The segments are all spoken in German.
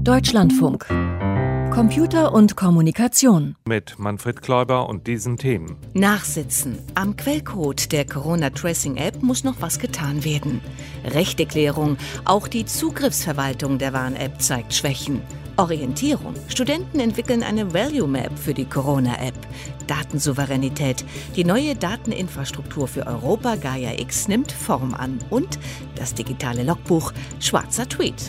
Deutschlandfunk. Computer und Kommunikation. Mit Manfred Kläuber und diesen Themen. Nachsitzen. Am Quellcode der Corona-Tracing-App muss noch was getan werden. Rechteklärung. Auch die Zugriffsverwaltung der Warn-App zeigt Schwächen. Orientierung. Studenten entwickeln eine Value Map für die Corona-App. Datensouveränität. Die neue Dateninfrastruktur für Europa, Gaia X, nimmt Form an. Und das digitale Logbuch. Schwarzer Tweet.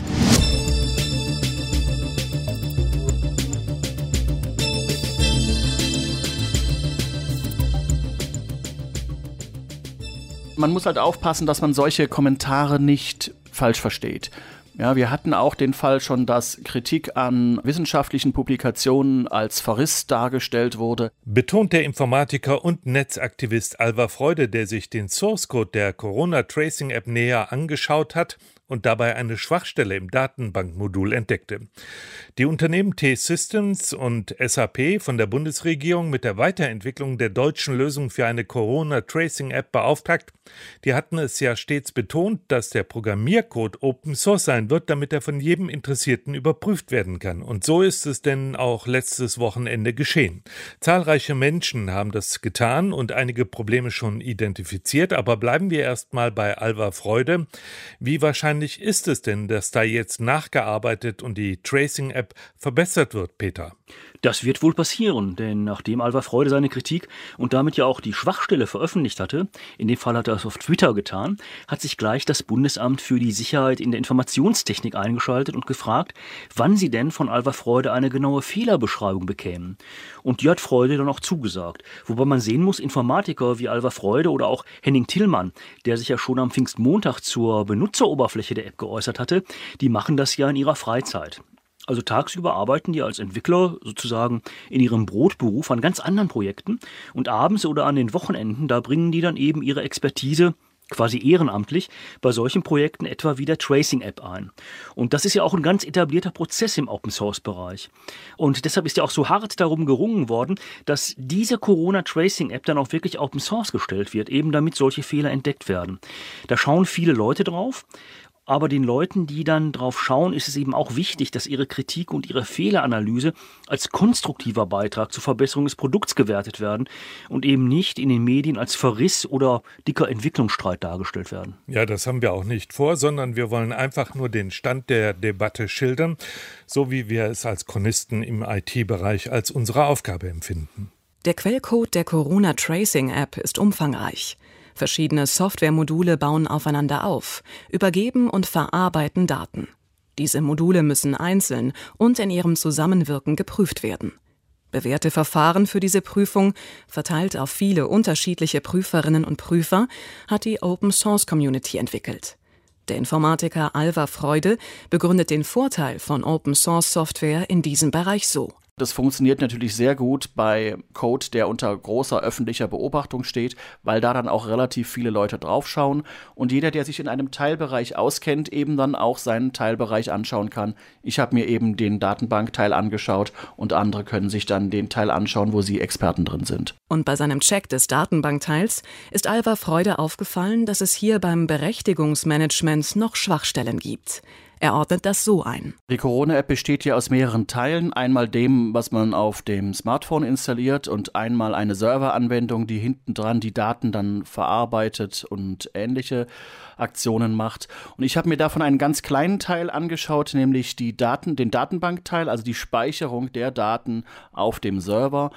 Man muss halt aufpassen, dass man solche Kommentare nicht falsch versteht. Ja, wir hatten auch den Fall schon, dass Kritik an wissenschaftlichen Publikationen als Verriss dargestellt wurde. Betont der Informatiker und Netzaktivist Alvar Freude, der sich den Source-Code der Corona-Tracing-App näher angeschaut hat und dabei eine Schwachstelle im Datenbankmodul entdeckte. Die Unternehmen T-Systems und SAP von der Bundesregierung mit der Weiterentwicklung der deutschen Lösung für eine Corona-Tracing-App beauftragt, die hatten es ja stets betont, dass der Programmiercode Open Source sein wird, damit er von jedem Interessierten überprüft werden kann. Und so ist es denn auch letztes Wochenende geschehen. Zahlreiche Menschen haben das getan und einige Probleme schon identifiziert, aber bleiben wir erstmal bei Alvar Freude. Wie wahrscheinlich ist es denn, dass da jetzt nachgearbeitet und die Tracing-App verbessert wird, Peter? Das wird wohl passieren, denn nachdem Alvar Freude seine Kritik und damit ja auch die Schwachstelle veröffentlicht hatte, in dem Fall hat er es auf Twitter getan, hat sich gleich das Bundesamt für die Sicherheit in der Informationstechnik eingeschaltet und gefragt, wann sie denn von Alvar Freude eine genaue Fehlerbeschreibung bekämen. Und die hat Freude dann auch zugesagt. Wobei man sehen muss, Informatiker wie Alvar Freude oder auch Henning Tillmann, der sich ja schon am Pfingstmontag zur Benutzeroberfläche der App geäußert hatte, die machen das ja in ihrer Freizeit. Also tagsüber arbeiten die als Entwickler sozusagen in ihrem Brotberuf an ganz anderen Projekten und abends oder an den Wochenenden, da bringen die dann eben ihre Expertise quasi ehrenamtlich bei solchen Projekten etwa wie der Tracing-App ein. Und das ist ja auch ein ganz etablierter Prozess im Open-Source-Bereich. Und deshalb ist ja auch so hart darum gerungen worden, dass diese Corona-Tracing-App dann auch wirklich Open-Source gestellt wird, eben damit solche Fehler entdeckt werden. Da schauen viele Leute drauf. Aber den Leuten, die dann drauf schauen, ist es eben auch wichtig, dass ihre Kritik und ihre Fehleranalyse als konstruktiver Beitrag zur Verbesserung des Produkts gewertet werden und eben nicht in den Medien als Verriss oder dicker Entwicklungsstreit dargestellt werden. Ja, das haben wir auch nicht vor, sondern wir wollen einfach nur den Stand der Debatte schildern, so wie wir es als Chronisten im IT-Bereich als unsere Aufgabe empfinden. Der Quellcode der Corona-Tracing-App ist umfangreich. Verschiedene Softwaremodule bauen aufeinander auf, übergeben und verarbeiten Daten. Diese Module müssen einzeln und in ihrem Zusammenwirken geprüft werden. Bewährte Verfahren für diese Prüfung, verteilt auf viele unterschiedliche Prüferinnen und Prüfer, hat die Open-Source-Community entwickelt. Der Informatiker Alvar Freude begründet den Vorteil von Open-Source-Software in diesem Bereich so. Das funktioniert natürlich sehr gut bei Code, der unter großer öffentlicher Beobachtung steht, weil da dann auch relativ viele Leute draufschauen und jeder, der sich in einem Teilbereich auskennt, eben dann auch seinen Teilbereich anschauen kann. Ich habe mir eben den Datenbankteil angeschaut und andere können sich dann den Teil anschauen, wo sie Experten drin sind. Und bei seinem Check des Datenbankteils ist Alvar Freude aufgefallen, dass es hier beim Berechtigungsmanagement noch Schwachstellen gibt. Er ordnet das so ein. Die Corona-App besteht ja aus mehreren Teilen. Einmal dem, was man auf dem Smartphone installiert und einmal eine Serveranwendung, die hinten dran die Daten dann verarbeitet und ähnliche Aktionen macht. Und ich habe mir davon einen ganz kleinen Teil angeschaut, nämlich den Datenbankteil, also die Speicherung der Daten auf dem Server.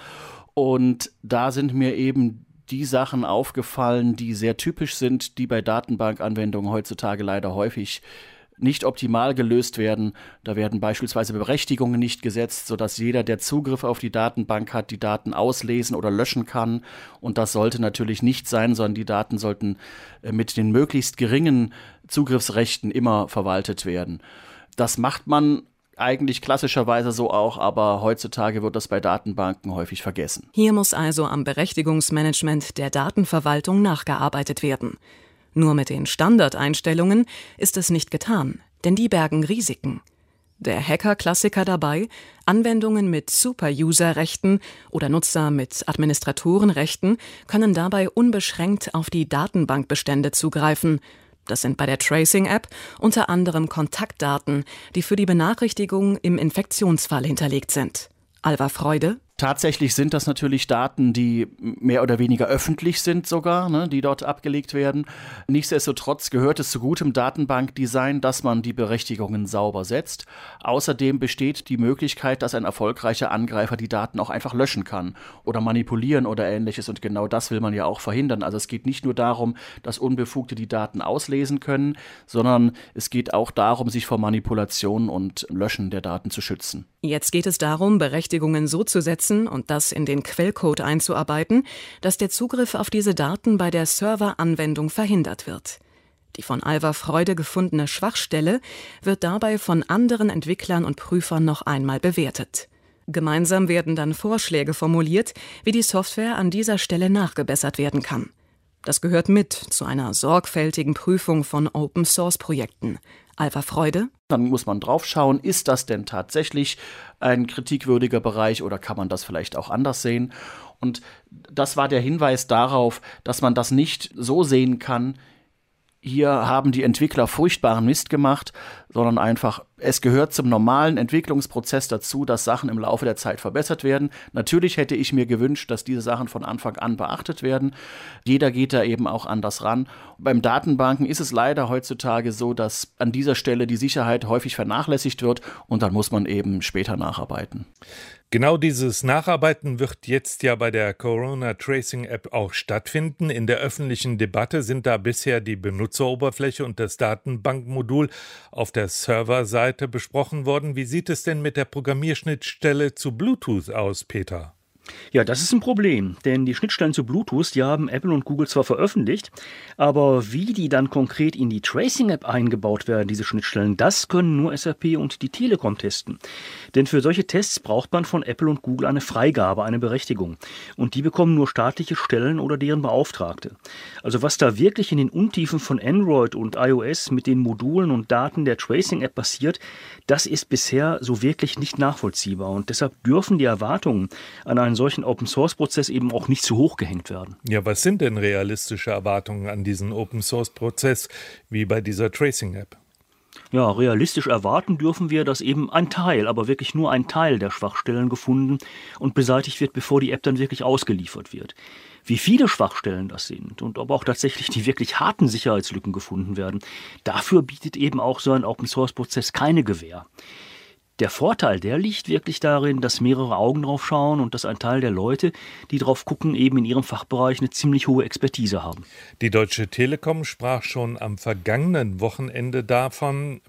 Und da sind mir eben die Sachen aufgefallen, die sehr typisch sind, die bei Datenbankanwendungen heutzutage leider häufig nicht optimal gelöst werden. Da werden beispielsweise Berechtigungen nicht gesetzt, sodass jeder, der Zugriff auf die Datenbank hat, die Daten auslesen oder löschen kann. Und das sollte natürlich nicht sein, sondern die Daten sollten mit den möglichst geringen Zugriffsrechten immer verwaltet werden. Das macht man eigentlich klassischerweise so auch, aber heutzutage wird das bei Datenbanken häufig vergessen. Hier muss also am Berechtigungsmanagement der Datenverwaltung nachgearbeitet werden. Nur mit den Standardeinstellungen ist es nicht getan, denn die bergen Risiken. Der Hacker-Klassiker dabei, Anwendungen mit Super-User-Rechten oder Nutzer mit Administratorenrechten können dabei unbeschränkt auf die Datenbankbestände zugreifen. Das sind bei der Tracing-App unter anderem Kontaktdaten, die für die Benachrichtigung im Infektionsfall hinterlegt sind. Alva Freude: Tatsächlich sind das natürlich Daten, die mehr oder weniger öffentlich sind sogar, ne, die dort abgelegt werden. Nichtsdestotrotz gehört es zu gutem Datenbankdesign, dass man die Berechtigungen sauber setzt. Außerdem besteht die Möglichkeit, dass ein erfolgreicher Angreifer die Daten auch einfach löschen kann oder manipulieren oder Ähnliches. Und genau das will man ja auch verhindern. Also es geht nicht nur darum, dass Unbefugte die Daten auslesen können, sondern es geht auch darum, sich vor Manipulation und Löschen der Daten zu schützen. Jetzt geht es darum, Berechtigungen so zu setzen und das in den Quellcode einzuarbeiten, dass der Zugriff auf diese Daten bei der Serveranwendung verhindert wird. Die von Alva Freude gefundene Schwachstelle wird dabei von anderen Entwicklern und Prüfern noch einmal bewertet. Gemeinsam werden dann Vorschläge formuliert, wie die Software an dieser Stelle nachgebessert werden kann. Das gehört mit zu einer sorgfältigen Prüfung von Open-Source-Projekten. Alva Freude: Dann muss man drauf schauen, ist das denn tatsächlich ein kritikwürdiger Bereich oder kann man das vielleicht auch anders sehen? Und das war der Hinweis darauf, dass man das nicht so sehen kann, hier haben die Entwickler furchtbaren Mist gemacht, sondern einfach, es gehört zum normalen Entwicklungsprozess dazu, dass Sachen im Laufe der Zeit verbessert werden. Natürlich hätte ich mir gewünscht, dass diese Sachen von Anfang an beachtet werden. Jeder geht da eben auch anders ran. Beim Datenbanken ist es leider heutzutage so, dass an dieser Stelle die Sicherheit häufig vernachlässigt wird und dann muss man eben später nacharbeiten. Genau dieses Nacharbeiten wird jetzt ja bei der Corona Tracing App auch stattfinden. In der öffentlichen Debatte sind da bisher die Benutzeroberfläche und das Datenbankmodul auf der Serverseite besprochen worden. Wie sieht es denn mit der Programmierschnittstelle zu Bluetooth aus, Peter? Ja, das ist ein Problem, denn die Schnittstellen zu Bluetooth, die haben Apple und Google zwar veröffentlicht, aber wie die dann konkret in die Tracing-App eingebaut werden, diese Schnittstellen, das können nur SAP und die Telekom testen. Denn für solche Tests braucht man von Apple und Google eine Freigabe, eine Berechtigung. Und die bekommen nur staatliche Stellen oder deren Beauftragte. Also was da wirklich in den Untiefen von Android und iOS mit den Modulen und Daten der Tracing-App passiert, das ist bisher so wirklich nicht nachvollziehbar. Und deshalb dürfen die Erwartungen an einen solchen Open-Source-Prozess eben auch nicht zu hoch gehängt werden. Ja, was sind denn realistische Erwartungen an diesen Open-Source-Prozess wie bei dieser Tracing-App? Ja, realistisch erwarten dürfen wir, dass eben ein Teil, aber wirklich nur ein Teil der Schwachstellen gefunden und beseitigt wird, bevor die App dann wirklich ausgeliefert wird. Wie viele Schwachstellen das sind und ob auch tatsächlich die wirklich harten Sicherheitslücken gefunden werden, dafür bietet eben auch so ein Open-Source-Prozess keine Gewähr. Der Vorteil, der liegt wirklich darin, dass mehrere Augen drauf schauen und dass ein Teil der Leute, die drauf gucken, eben in ihrem Fachbereich eine ziemlich hohe Expertise haben. Die Deutsche Telekom sprach schon am vergangenen Wochenende davon,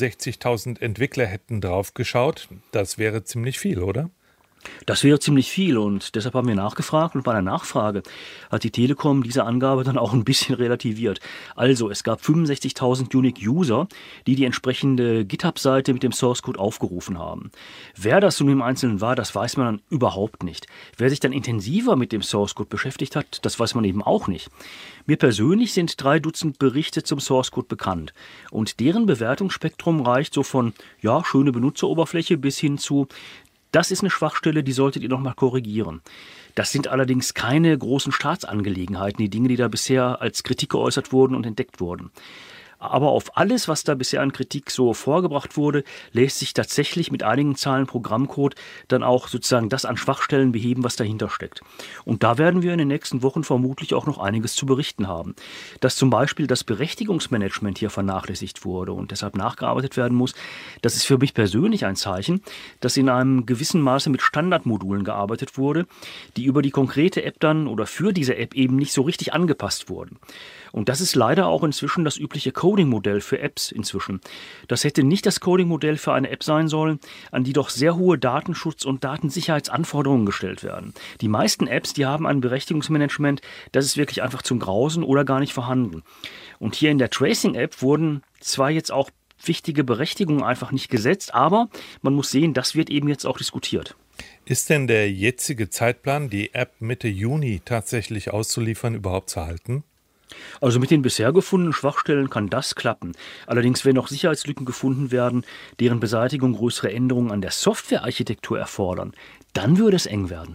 65.000 Entwickler hätten drauf geschaut. Das wäre ziemlich viel, oder? Das wäre ziemlich viel und deshalb haben wir nachgefragt und bei der Nachfrage hat die Telekom diese Angabe dann auch ein bisschen relativiert. Also es gab 65.000 Unique User, die die entsprechende GitHub-Seite mit dem Source-Code aufgerufen haben. Wer das nun im Einzelnen war, das weiß man dann überhaupt nicht. Wer sich dann intensiver mit dem Source-Code beschäftigt hat, das weiß man eben auch nicht. Mir persönlich sind 3 Dutzend Berichte zum Source-Code bekannt und deren Bewertungsspektrum reicht so von, ja, schöne Benutzeroberfläche bis hin zu: Das ist eine Schwachstelle, die solltet ihr noch mal korrigieren. Das sind allerdings keine großen Staatsangelegenheiten, die Dinge, die da bisher als Kritik geäußert wurden und entdeckt wurden. Aber auf alles, was da bisher an Kritik so vorgebracht wurde, lässt sich tatsächlich mit einigen Zeilen Programmcode dann auch sozusagen das an Schwachstellen beheben, was dahinter steckt. Und da werden wir in den nächsten Wochen vermutlich auch noch einiges zu berichten haben. Dass zum Beispiel das Berechtigungsmanagement hier vernachlässigt wurde und deshalb nachgearbeitet werden muss, das ist für mich persönlich ein Zeichen, dass in einem gewissen Maße mit Standardmodulen gearbeitet wurde, die über die konkrete App dann oder für diese App eben nicht so richtig angepasst wurden. Und das ist leider auch inzwischen das übliche Coding-Modell für Apps inzwischen. Das hätte nicht das Coding-Modell für eine App sein sollen, an die doch sehr hohe Datenschutz- und Datensicherheitsanforderungen gestellt werden. Die meisten Apps, die haben ein Berechtigungsmanagement, das ist wirklich einfach zum Grausen oder gar nicht vorhanden. Und hier in der Tracing-App wurden zwar jetzt auch wichtige Berechtigungen einfach nicht gesetzt, aber man muss sehen, das wird eben jetzt auch diskutiert. Ist denn der jetzige Zeitplan, die App Mitte Juni tatsächlich auszuliefern, überhaupt zu halten? Also mit den bisher gefundenen Schwachstellen kann das klappen. Allerdings, wenn noch Sicherheitslücken gefunden werden, deren Beseitigung größere Änderungen an der Softwarearchitektur erfordern, dann würde es eng werden.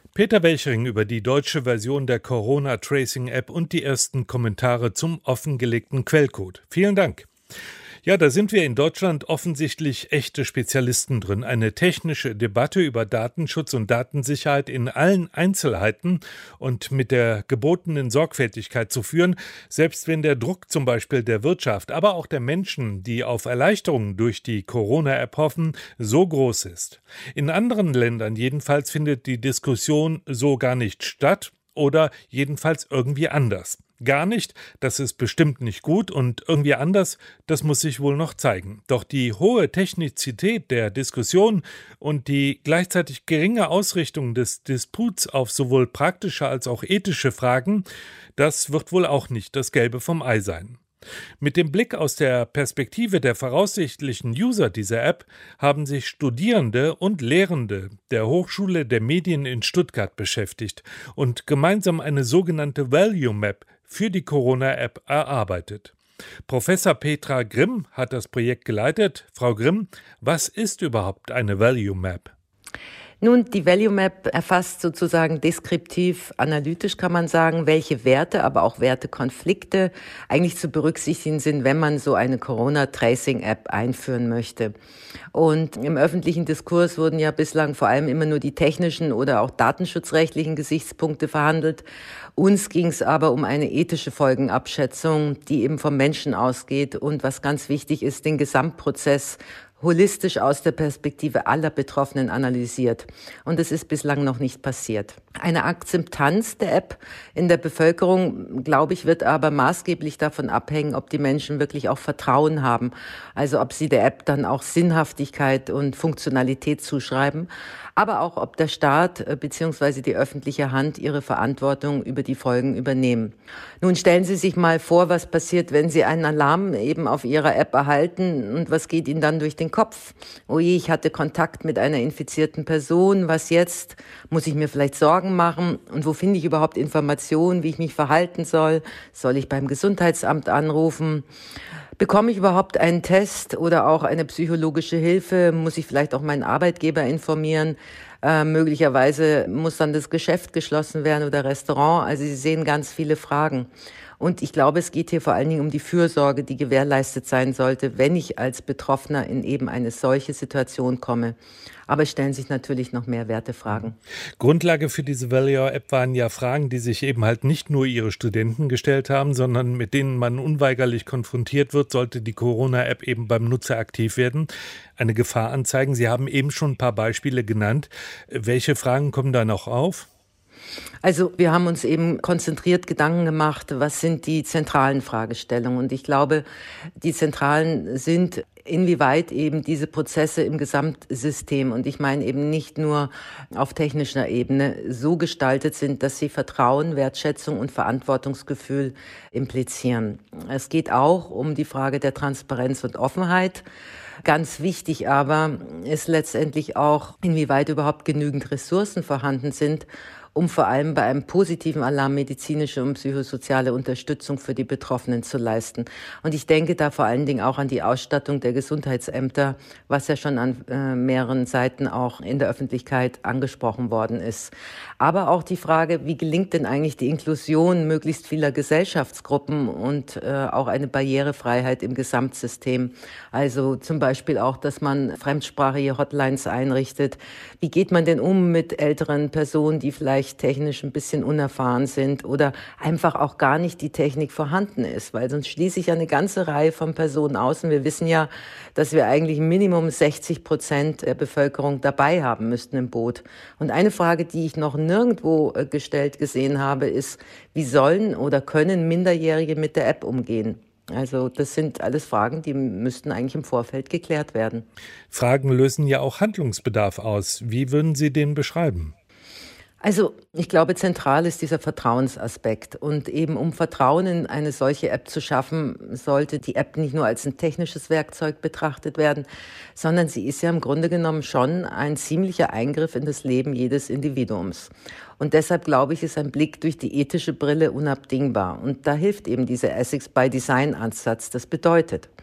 Peter Welchering über die deutsche Version der Corona-Tracing-App und die ersten Kommentare zum offengelegten Quellcode. Vielen Dank. Ja, da sind wir in Deutschland offensichtlich echte Spezialisten drin. Eine technische Debatte über Datenschutz und Datensicherheit in allen Einzelheiten und mit der gebotenen Sorgfältigkeit zu führen, selbst wenn der Druck zum Beispiel der Wirtschaft, aber auch der Menschen, die auf Erleichterungen durch die Corona-App hoffen, so groß ist. In anderen Ländern jedenfalls findet die Diskussion so gar nicht statt oder jedenfalls irgendwie anders. Gar nicht, das ist bestimmt nicht gut und irgendwie anders, das muss sich wohl noch zeigen. Doch die hohe Technizität der Diskussion und die gleichzeitig geringe Ausrichtung des Disputs auf sowohl praktische als auch ethische Fragen, das wird wohl auch nicht das Gelbe vom Ei sein. Mit dem Blick aus der Perspektive der voraussichtlichen User dieser App haben sich Studierende und Lehrende der Hochschule der Medien in Stuttgart beschäftigt und gemeinsam eine sogenannte Value Map für die Corona-App erarbeitet. Professor Petra Grimm hat das Projekt geleitet. Frau Grimm, was ist überhaupt eine Value Map? Nun, die Value Map erfasst sozusagen deskriptiv, analytisch kann man sagen, welche Werte, aber auch Wertekonflikte eigentlich zu berücksichtigen sind, wenn man so eine Corona-Tracing-App einführen möchte. Und im öffentlichen Diskurs wurden ja bislang vor allem immer nur die technischen oder auch datenschutzrechtlichen Gesichtspunkte verhandelt. Uns ging es aber um eine ethische Folgenabschätzung, die eben vom Menschen ausgeht und was ganz wichtig ist, den Gesamtprozess holistisch aus der Perspektive aller Betroffenen analysiert. Und das ist bislang noch nicht passiert. Eine Akzeptanz der App in der Bevölkerung, glaube ich, wird aber maßgeblich davon abhängen, ob die Menschen wirklich auch Vertrauen haben. Also ob sie der App dann auch Sinnhaftigkeit und Funktionalität zuschreiben. Aber auch, ob der Staat bzw. die öffentliche Hand ihre Verantwortung über die Folgen übernehmen. Nun stellen Sie sich mal vor, was passiert, wenn Sie einen Alarm eben auf Ihrer App erhalten und was geht Ihnen dann durch den Kopf? Oh je, ich hatte Kontakt mit einer infizierten Person, was jetzt? Muss ich mir vielleicht Sorgen machen? Und wo finde ich überhaupt Informationen, wie ich mich verhalten soll? Soll ich beim Gesundheitsamt anrufen? Bekomme ich überhaupt einen Test oder auch eine psychologische Hilfe? Muss ich vielleicht auch meinen Arbeitgeber informieren? Möglicherweise muss dann das Geschäft geschlossen werden oder Restaurant. Also Sie sehen ganz viele Fragen. Und ich glaube, es geht hier vor allen Dingen um die Fürsorge, die gewährleistet sein sollte, wenn ich als Betroffener in eben eine solche Situation komme. Aber es stellen sich natürlich noch mehr Wertefragen. Grundlage für diese Value-App waren ja Fragen, die sich eben halt nicht nur Ihre Studenten gestellt haben, sondern mit denen man unweigerlich konfrontiert wird, sollte die Corona-App eben beim Nutzer aktiv werden. Eine Gefahr anzeigen. Sie haben eben schon ein paar Beispiele genannt. Welche Fragen kommen da noch auf? Also wir haben uns eben konzentriert Gedanken gemacht, was sind die zentralen Fragestellungen. Und ich glaube, die zentralen sind, inwieweit eben diese Prozesse im Gesamtsystem, und ich meine eben nicht nur auf technischer Ebene, so gestaltet sind, dass sie Vertrauen, Wertschätzung und Verantwortungsgefühl implizieren. Es geht auch um die Frage der Transparenz und Offenheit. Ganz wichtig aber ist letztendlich auch, inwieweit überhaupt genügend Ressourcen vorhanden sind, um vor allem bei einem positiven Alarm medizinische und psychosoziale Unterstützung für die Betroffenen zu leisten. Und ich denke da vor allen Dingen auch an die Ausstattung der Gesundheitsämter, was ja schon an mehreren Seiten auch in der Öffentlichkeit angesprochen worden ist. Aber auch die Frage, wie gelingt denn eigentlich die Inklusion möglichst vieler Gesellschaftsgruppen und auch eine Barrierefreiheit im Gesamtsystem. Also zum Beispiel auch, dass man fremdsprachige Hotlines einrichtet. Wie geht man denn um mit älteren Personen, die vielleicht technisch ein bisschen unerfahren sind oder einfach auch gar nicht die Technik vorhanden ist, weil sonst schließe ich eine ganze Reihe von Personen aus. Und wir wissen ja, dass wir eigentlich Minimum 60% der Bevölkerung dabei haben müssten im Boot. Und eine Frage, die ich noch nirgendwo gestellt gesehen habe, ist, wie sollen oder können Minderjährige mit der App umgehen? Also das sind alles Fragen, die müssten eigentlich im Vorfeld geklärt werden. Fragen lösen ja auch Handlungsbedarf aus. Wie würden Sie den beschreiben? Also ich glaube, zentral ist dieser Vertrauensaspekt. Und eben um Vertrauen in eine solche App zu schaffen, sollte die App nicht nur als ein technisches Werkzeug betrachtet werden, sondern sie ist ja im Grunde genommen schon ein ziemlicher Eingriff in das Leben jedes Individuums. Und deshalb, glaube ich, ist ein Blick durch die ethische Brille unabdingbar. Und da hilft eben dieser Ethics by Design Ansatz. Das bedeutet,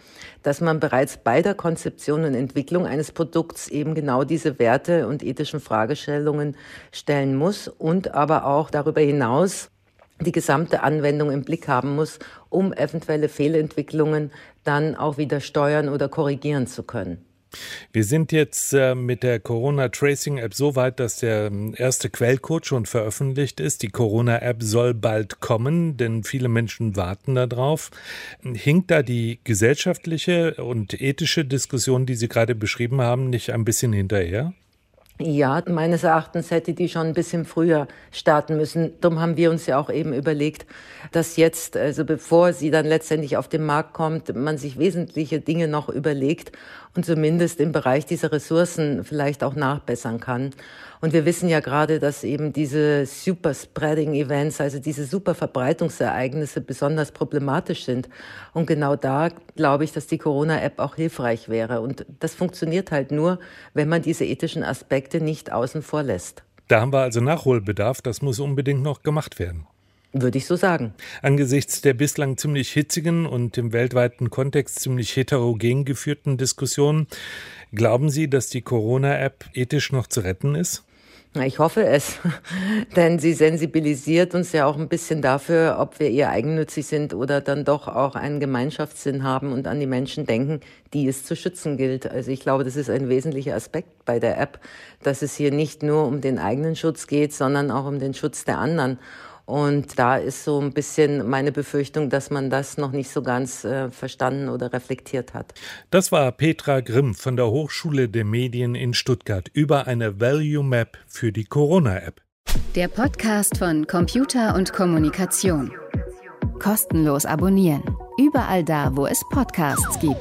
dass man bereits bei der Konzeption und Entwicklung eines Produkts eben genau diese Werte und ethischen Fragestellungen stellen muss und aber auch darüber hinaus die gesamte Anwendung im Blick haben muss, um eventuelle Fehlentwicklungen dann auch wieder steuern oder korrigieren zu können. Wir sind jetzt mit der Corona-Tracing-App so weit, dass der erste Quellcode schon veröffentlicht ist. Die Corona-App soll bald kommen, denn viele Menschen warten darauf. Hinkt da die gesellschaftliche und ethische Diskussion, die Sie gerade beschrieben haben, nicht ein bisschen hinterher? Ja, meines Erachtens hätte die schon ein bisschen früher starten müssen. Darum haben wir uns ja auch eben überlegt, dass jetzt, also bevor sie dann letztendlich auf den Markt kommt, man sich wesentliche Dinge noch überlegt und zumindest im Bereich dieser Ressourcen vielleicht auch nachbessern kann. Und wir wissen ja gerade, dass eben diese Super-Spreading-Events, also diese Super-Verbreitungsereignisse besonders problematisch sind. Und genau da glaube ich, dass die Corona-App auch hilfreich wäre. Und das funktioniert halt nur, wenn man diese ethischen Aspekte nicht außen vor lässt. Da haben wir also Nachholbedarf, das muss unbedingt noch gemacht werden. Würde ich so sagen. Angesichts der bislang ziemlich hitzigen und im weltweiten Kontext ziemlich heterogen geführten Diskussionen, glauben Sie, dass die Corona-App ethisch noch zu retten ist? Ich hoffe es, denn sie sensibilisiert uns ja auch ein bisschen dafür, ob wir eher eigennützig sind oder dann doch auch einen Gemeinschaftssinn haben und an die Menschen denken, die es zu schützen gilt. Also ich glaube, das ist ein wesentlicher Aspekt bei der App, dass es hier nicht nur um den eigenen Schutz geht, sondern auch um den Schutz der anderen. Und da ist so ein bisschen meine Befürchtung, dass man das noch nicht so ganz verstanden oder reflektiert hat. Das war Petra Grimm von der Hochschule der Medien in Stuttgart über eine Value Map für die Corona-App. Der Podcast von Computer und Kommunikation. Kostenlos abonnieren. Überall da, wo es Podcasts gibt.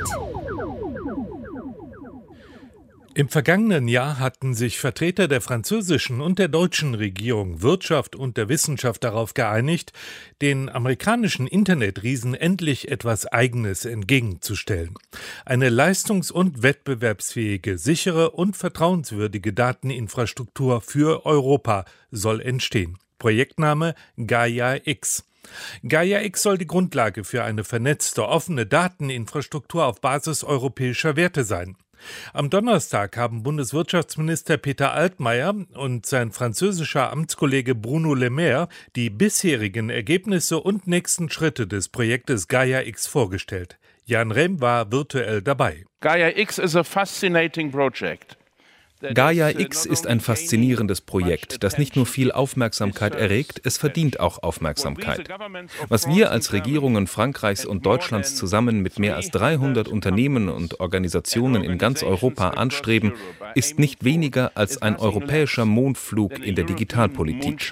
Im vergangenen Jahr hatten sich Vertreter der französischen und der deutschen Regierung, Wirtschaft und der Wissenschaft darauf geeinigt, den amerikanischen Internetriesen endlich etwas Eigenes entgegenzustellen. Eine leistungs- und wettbewerbsfähige, sichere und vertrauenswürdige Dateninfrastruktur für Europa soll entstehen. Projektname Gaia-X. Gaia-X soll die Grundlage für eine vernetzte, offene Dateninfrastruktur auf Basis europäischer Werte sein. Am Donnerstag haben Bundeswirtschaftsminister Peter Altmaier und sein französischer Amtskollege Bruno Le Maire die bisherigen Ergebnisse und nächsten Schritte des Projektes Gaia-X vorgestellt. Jan Rehm war virtuell dabei. Gaia-X is a fascinating project. Gaia-X ist ein faszinierendes Projekt, das nicht nur viel Aufmerksamkeit erregt, es verdient auch Aufmerksamkeit. Was wir als Regierungen Frankreichs und Deutschlands zusammen mit mehr als 300 Unternehmen und Organisationen in ganz Europa anstreben, ist nicht weniger als ein europäischer Mondflug in der Digitalpolitik.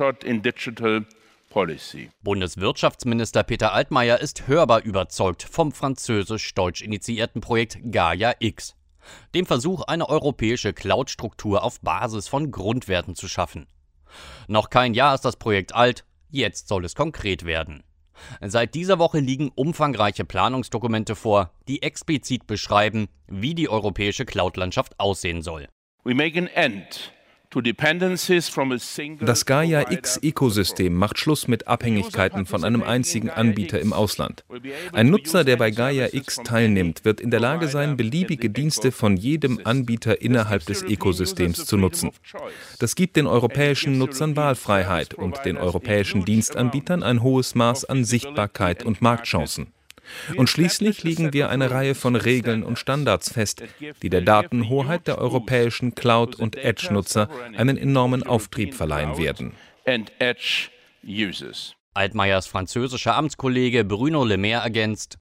Bundeswirtschaftsminister Peter Altmaier ist hörbar überzeugt vom französisch-deutsch initiierten Projekt Gaia-X. Dem Versuch, eine europäische Cloud-Struktur auf Basis von Grundwerten zu schaffen. Noch kein Jahr ist das Projekt alt, jetzt soll es konkret werden. Seit dieser Woche liegen umfangreiche Planungsdokumente vor, die explizit beschreiben, wie die europäische Cloud-Landschaft aussehen soll. We make an end. Das Gaia-X-Ökosystem macht Schluss mit Abhängigkeiten von einem einzigen Anbieter im Ausland. Ein Nutzer, der bei Gaia-X teilnimmt, wird in der Lage sein, beliebige Dienste von jedem Anbieter innerhalb des Ökosystems zu nutzen. Das gibt den europäischen Nutzern Wahlfreiheit und den europäischen Dienstanbietern ein hohes Maß an Sichtbarkeit und Marktchancen. Und schließlich legen wir eine Reihe von Regeln und Standards fest, die der Datenhoheit der europäischen Cloud- und Edge-Nutzer einen enormen Auftrieb verleihen werden. Altmaiers französischer Amtskollege Bruno Le Maire ergänzt: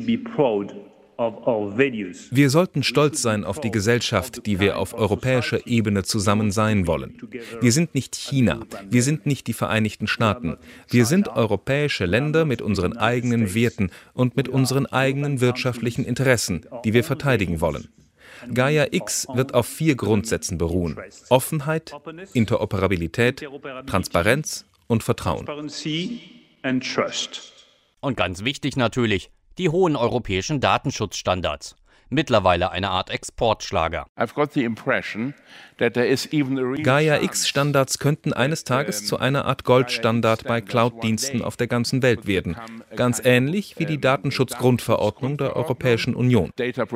Wir sollten stolz sein auf die Gesellschaft, die wir auf europäischer Ebene zusammen sein wollen. Wir sind nicht China, wir sind nicht die Vereinigten Staaten. Wir sind europäische Länder mit unseren eigenen Werten und mit unseren eigenen wirtschaftlichen Interessen, die wir verteidigen wollen. Gaia-X wird auf 4 Grundsätzen beruhen: Offenheit, Interoperabilität, Transparenz und Vertrauen. Und ganz wichtig natürlich, die hohen europäischen Datenschutzstandards. mittlerweile eine Art Exportschlager. Gaia-X-Standards könnten eines Tages zu einer Art Goldstandard bei Cloud-Diensten auf der ganzen Welt werden, ganz ähnlich wie die Datenschutzgrundverordnung der Europäischen Union.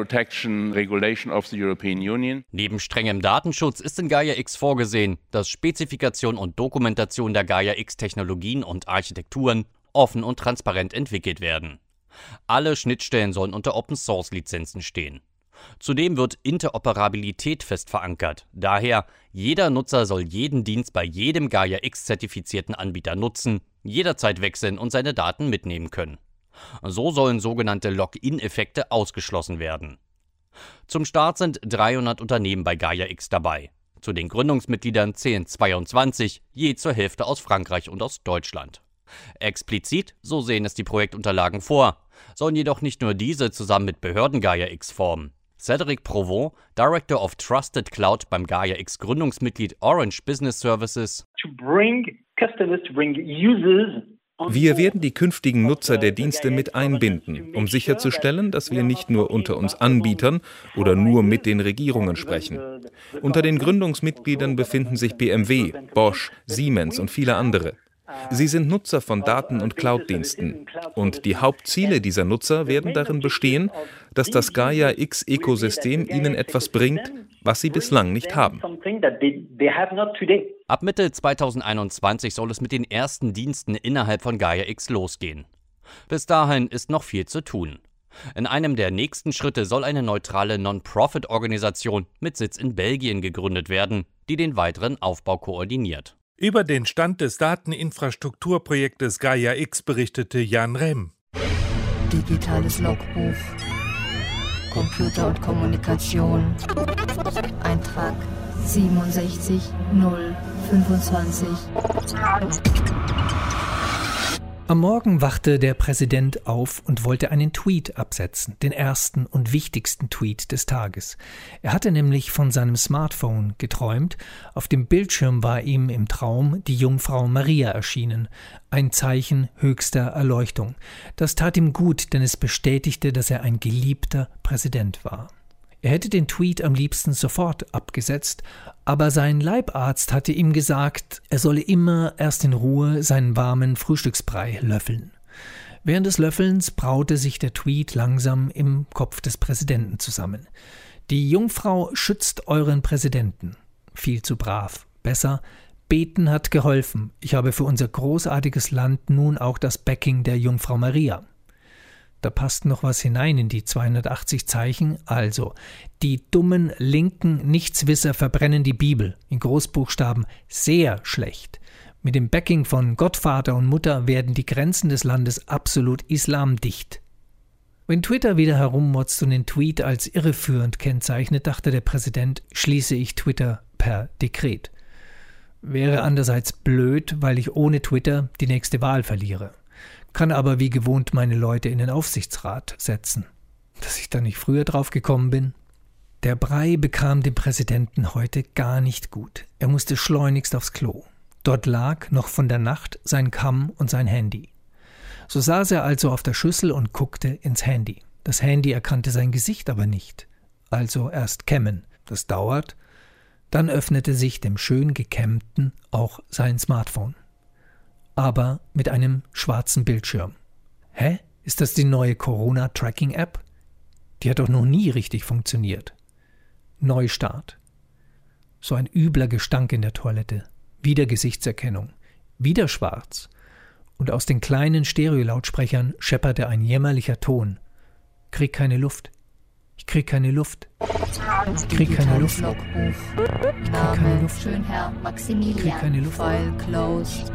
Neben strengem Datenschutz ist in Gaia-X vorgesehen, dass Spezifikation und Dokumentation der Gaia-X-Technologien und Architekturen offen und transparent entwickelt werden. Alle Schnittstellen sollen unter Open-Source-Lizenzen stehen. Zudem wird Interoperabilität fest verankert. Daher, jeder Nutzer soll jeden Dienst bei jedem Gaia-X-zertifizierten Anbieter nutzen, jederzeit wechseln und seine Daten mitnehmen können. So sollen sogenannte Login-Effekte ausgeschlossen werden. Zum Start sind 300 Unternehmen bei Gaia-X dabei. Zu den Gründungsmitgliedern zählen 22, je zur Hälfte aus Frankreich und aus Deutschland. Explizit, so sehen es die Projektunterlagen vor, sollen jedoch nicht nur diese zusammen mit Behörden Gaia-X formen. Cédric Provot, Director of Trusted Cloud beim Gaia-X Gründungsmitglied Orange Business Services. Wir werden die künftigen Nutzer der Dienste mit einbinden, um sicherzustellen, dass wir nicht nur unter uns Anbietern oder nur mit den Regierungen sprechen. Unter den Gründungsmitgliedern befinden sich BMW, Bosch, Siemens und viele andere. Sie sind Nutzer von Daten- und Cloud-Diensten. Und die Hauptziele dieser Nutzer werden darin bestehen, dass das Gaia-X-Ökosystem ihnen etwas bringt, was sie bislang nicht haben. Ab Mitte 2021 soll es mit den ersten Diensten innerhalb von Gaia-X losgehen. Bis dahin ist noch viel zu tun. In einem der nächsten Schritte soll eine neutrale Non-Profit-Organisation mit Sitz in Belgien gegründet werden, die den weiteren Aufbau koordiniert. Über den Stand des Dateninfrastrukturprojektes Gaia-X berichtete Jan Rehm. Digitales Logbuch. Computer und Kommunikation. Eintrag 67025. Am Morgen wachte der Präsident auf und wollte einen Tweet absetzen, den ersten und wichtigsten Tweet des Tages. Er hatte nämlich von seinem Smartphone geträumt. Auf dem Bildschirm war ihm im Traum die Jungfrau Maria erschienen, ein Zeichen höchster Erleuchtung. Das tat ihm gut, denn es bestätigte, dass er ein geliebter Präsident war. Er hätte den Tweet am liebsten sofort abgesetzt, aber sein Leibarzt hatte ihm gesagt, er solle immer erst in Ruhe seinen warmen Frühstücksbrei löffeln. Während des Löffelns braute sich der Tweet langsam im Kopf des Präsidenten zusammen. Die Jungfrau schützt euren Präsidenten. Viel zu brav. Besser, beten hat geholfen. Ich habe für unser großartiges Land nun auch das Backing der Jungfrau Maria. Da passt noch was hinein in die 280 Zeichen. Also, die dummen linken Nichtswisser verbrennen die Bibel. In Großbuchstaben sehr schlecht. Mit dem Backing von Gottvater und Mutter werden die Grenzen des Landes absolut islamdicht. Wenn Twitter wieder herummotzt und den Tweet als irreführend kennzeichnet, dachte der Präsident, schließe ich Twitter per Dekret. Wäre andererseits blöd, weil ich ohne Twitter die nächste Wahl verliere. Kann aber wie gewohnt meine Leute in den Aufsichtsrat setzen. Dass ich da nicht früher drauf gekommen bin? Der Brei bekam dem Präsidenten heute gar nicht gut. Er musste schleunigst aufs Klo. Dort lag noch von der Nacht sein Kamm und sein Handy. So saß er also auf der Schüssel und guckte ins Handy. Das Handy erkannte sein Gesicht aber nicht. Also erst kämmen. Das dauert. Dann öffnete sich dem schön gekämmten auch sein Smartphone. Aber mit einem schwarzen Bildschirm. Hä? Ist das die neue Corona-Tracking-App? Die hat doch noch nie richtig funktioniert. Neustart. So ein übler Gestank in der Toilette. Wieder Gesichtserkennung. Wieder schwarz. Und aus den kleinen Stereolautsprechern schepperte ein jämmerlicher Ton. Krieg keine Luft. Ich krieg keine Luft. Ich krieg keine Luft. Ich krieg keine Luft. Schönherr Maximilian. Ich krieg keine Luft. File closed.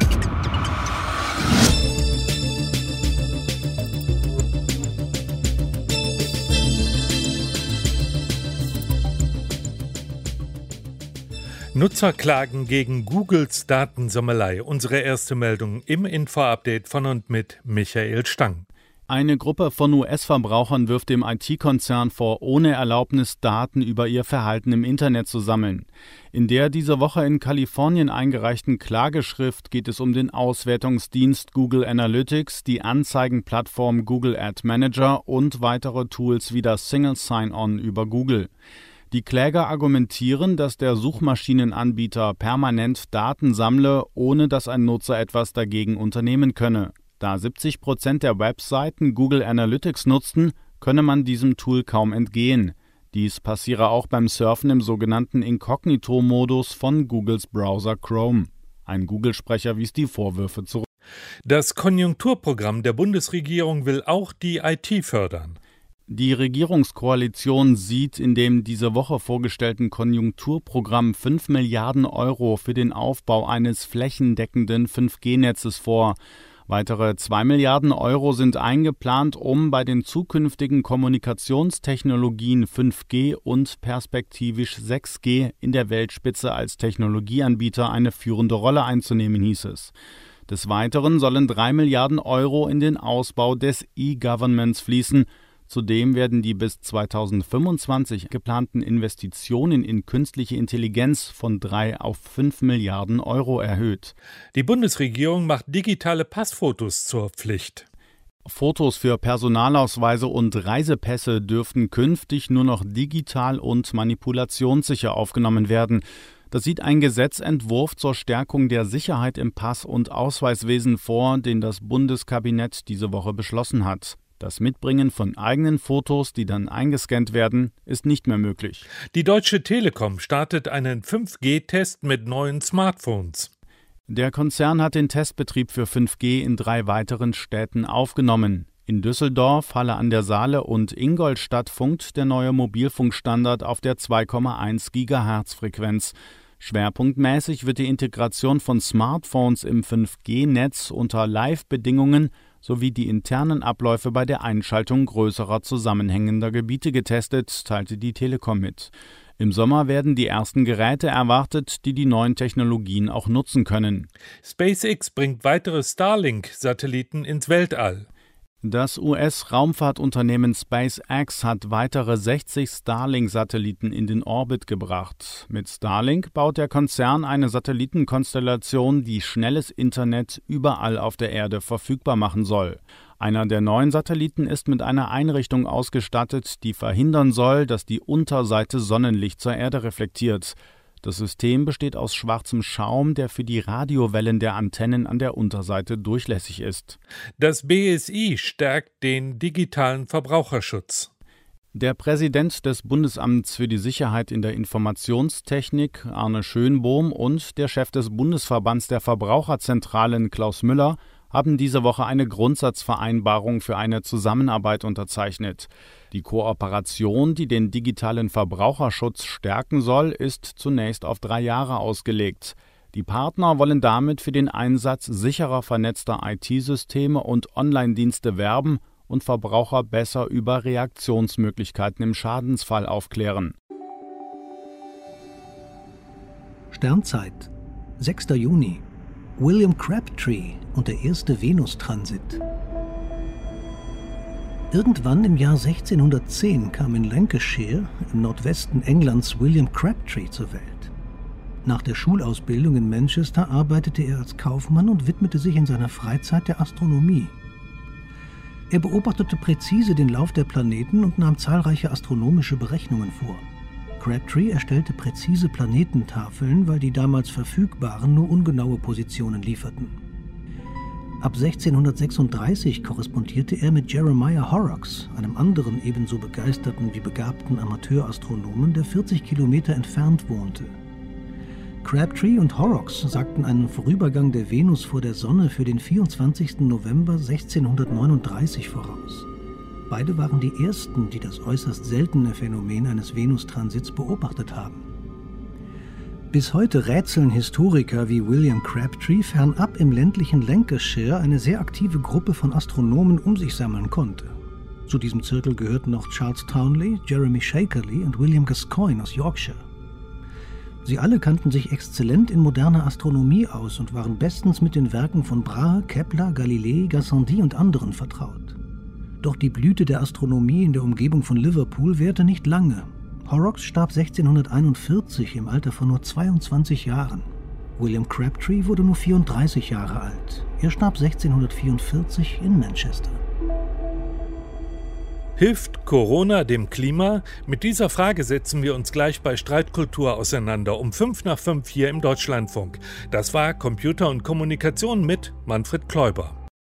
Nutzer klagen gegen Googles Datensammelei. Unsere erste Meldung im Info-Update von und mit Michael Stang. Eine Gruppe von US-Verbrauchern wirft dem IT-Konzern vor, ohne Erlaubnis Daten über ihr Verhalten im Internet zu sammeln. In der diese Woche in Kalifornien eingereichten Klageschrift geht es um den Auswertungsdienst Google Analytics, die Anzeigenplattform Google Ad Manager und weitere Tools wie das Single Sign-On über Google. Die Kläger argumentieren, dass der Suchmaschinenanbieter permanent Daten sammle, ohne dass ein Nutzer etwas dagegen unternehmen könne. Da 70% der Webseiten Google Analytics nutzten, könne man diesem Tool kaum entgehen. Dies passiere auch beim Surfen im sogenannten Inkognito-Modus von Googles Browser Chrome. Ein Google-Sprecher wies die Vorwürfe zurück. Das Konjunkturprogramm der Bundesregierung will auch die IT fördern. Die Regierungskoalition sieht in dem diese Woche vorgestellten Konjunkturprogramm 5 Milliarden Euro für den Aufbau eines flächendeckenden 5G-Netzes vor. Weitere 2 Milliarden Euro sind eingeplant, um bei den zukünftigen Kommunikationstechnologien 5G und perspektivisch 6G in der Weltspitze als Technologieanbieter eine führende Rolle einzunehmen, hieß es. Des Weiteren sollen 3 Milliarden Euro in den Ausbau des E-Governments fließen. Zudem werden die bis 2025 geplanten Investitionen in künstliche Intelligenz von 3 auf 5 Milliarden Euro erhöht. Die Bundesregierung macht digitale Passfotos zur Pflicht. Fotos für Personalausweise und Reisepässe dürften künftig nur noch digital und manipulationssicher aufgenommen werden. Das sieht ein Gesetzentwurf zur Stärkung der Sicherheit im Pass- und Ausweiswesen vor, den das Bundeskabinett diese Woche beschlossen hat. Das Mitbringen von eigenen Fotos, die dann eingescannt werden, ist nicht mehr möglich. Die Deutsche Telekom startet einen 5G-Test mit neuen Smartphones. Der Konzern hat den Testbetrieb für 5G in 3 weiteren Städten aufgenommen. In Düsseldorf, Halle an der Saale und Ingolstadt funkt der neue Mobilfunkstandard auf der 2,1 GHz-Frequenz. Schwerpunktmäßig wird die Integration von Smartphones im 5G-Netz unter Live-Bedingungen sowie die internen Abläufe bei der Einschaltung größerer zusammenhängender Gebiete getestet, teilte die Telekom mit. Im Sommer werden die ersten Geräte erwartet, die neuen Technologien auch nutzen können. SpaceX bringt weitere Starlink-Satelliten ins Weltall. Das US-Raumfahrtunternehmen SpaceX hat weitere 60 Starlink-Satelliten in den Orbit gebracht. Mit Starlink baut der Konzern eine Satellitenkonstellation, die schnelles Internet überall auf der Erde verfügbar machen soll. Einer der neuen Satelliten ist mit einer Einrichtung ausgestattet, die verhindern soll, dass die Unterseite Sonnenlicht zur Erde reflektiert. Das System besteht aus schwarzem Schaum, der für die Radiowellen der Antennen an der Unterseite durchlässig ist. Das BSI stärkt den digitalen Verbraucherschutz. Der Präsident des Bundesamts für die Sicherheit in der Informationstechnik, Arne Schönbohm, und der Chef des Bundesverbands der Verbraucherzentralen, Klaus Müller, haben diese Woche eine Grundsatzvereinbarung für eine Zusammenarbeit unterzeichnet. Die Kooperation, die den digitalen Verbraucherschutz stärken soll, ist zunächst auf 3 Jahre ausgelegt. Die Partner wollen damit für den Einsatz sicherer vernetzter IT-Systeme und Online-Dienste werben und Verbraucher besser über Reaktionsmöglichkeiten im Schadensfall aufklären. Sternzeit, 6. Juni. William Crabtree und der erste Venustransit. Irgendwann im Jahr 1610 kam in Lancashire, im Nordwesten Englands, William Crabtree zur Welt. Nach der Schulausbildung in Manchester arbeitete er als Kaufmann und widmete sich in seiner Freizeit der Astronomie. Er beobachtete präzise den Lauf der Planeten und nahm zahlreiche astronomische Berechnungen vor. Crabtree erstellte präzise Planetentafeln, weil die damals verfügbaren nur ungenaue Positionen lieferten. Ab 1636 korrespondierte er mit Jeremiah Horrocks, einem anderen ebenso begeisterten wie begabten Amateurastronomen, der 40 Kilometer entfernt wohnte. Crabtree und Horrocks sagten einen Vorübergang der Venus vor der Sonne für den 24. November 1639 voraus. Beide waren die ersten, die das äußerst seltene Phänomen eines Venustransits beobachtet haben. Bis heute rätseln Historiker wie William Crabtree fernab im ländlichen Lancashire eine sehr aktive Gruppe von Astronomen um sich sammeln konnte. Zu diesem Zirkel gehörten noch Charles Townley, Jeremy Shakerley und William Gascoigne aus Yorkshire. Sie alle kannten sich exzellent in moderner Astronomie aus und waren bestens mit den Werken von Brahe, Kepler, Galilei, Gassendi und anderen vertraut. Doch die Blüte der Astronomie in der Umgebung von Liverpool währte nicht lange. Horrocks starb 1641 im Alter von nur 22 Jahren. William Crabtree wurde nur 34 Jahre alt. Er starb 1644 in Manchester. Hilft Corona dem Klima? Mit dieser Frage setzen wir uns gleich bei Streitkultur auseinander, um 5 nach 5 hier im Deutschlandfunk. Das war Computer und Kommunikation mit Manfred Kläuber.